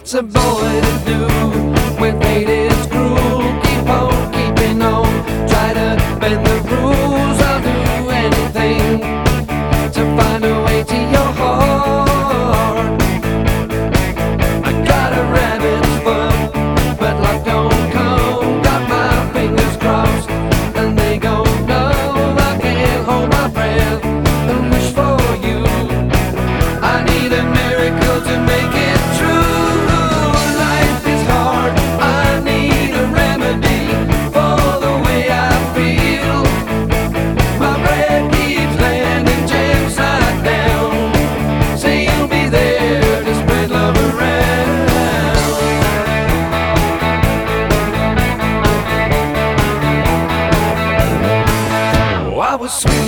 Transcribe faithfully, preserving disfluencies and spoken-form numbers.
What's a boy to do when fate is cruel? Keep on keeping on, try to bend the rules. I'll do anything to find a way to your heart. I got a rabbit's foot, but luck don't come. Got my fingers crossed, and they go numb. I can't hold my breath and wish for you. I need a miracle to make it true. Life is hard, I need a remedy for the way I feel. My bread keeps landing jam side down. Say you'll be there to spread love around. Oh, I was sweet.